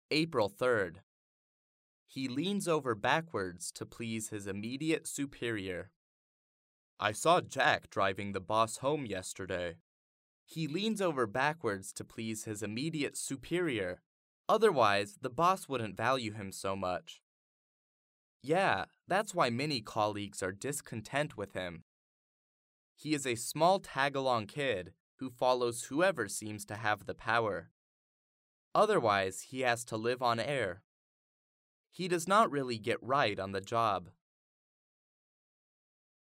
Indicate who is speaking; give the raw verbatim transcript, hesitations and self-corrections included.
Speaker 1: April third. He leans over backwards to please his immediate superior. I saw Jack driving the boss home yesterday. He leans over backwards to please his immediate superior. Otherwise, the boss wouldn't value him so much. Yeah, that's why many colleagues are discontent with him. He is a small tag-along kid who follows whoever seems to have the power. Otherwise, he has to live on air. He does not really get right on the job.